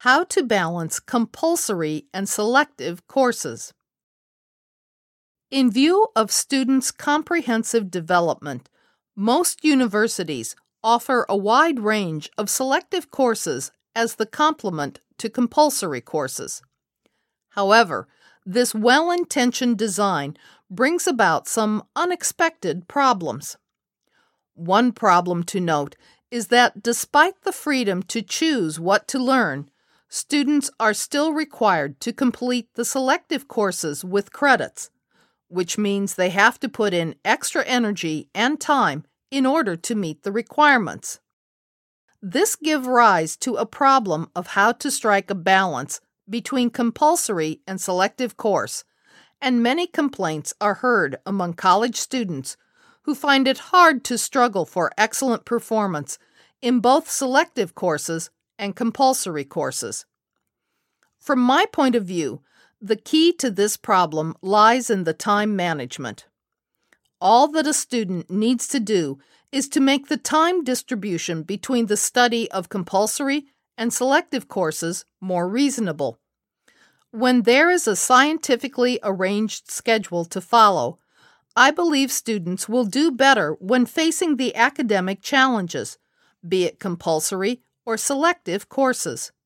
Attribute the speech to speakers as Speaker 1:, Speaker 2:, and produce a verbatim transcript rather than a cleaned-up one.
Speaker 1: How to balance compulsory and selective courses. In view of students' comprehensive development, most universities offer a wide range of selective courses as the complement to compulsory courses. However, this well-intentioned design brings about some unexpected problems. One problem to note is that despite the freedom to choose what to learn, students are still required to complete the selective courses with credits, which means they have to put in extra energy and time in order to meet the requirements. This gives rise to a problem of how to strike a balance between compulsory and selective course, and many complaints are heard among college students who find it hard to struggle for excellent performance in both selective courses and compulsory courses. From my point of view, the key to this problem lies in the time management. All that a student needs to do is to make the time distribution between the study of compulsory and selective courses more reasonable. When there is a scientifically arranged schedule to follow, I believe students will do better when facing the academic challenges, be it compulsory or selective courses.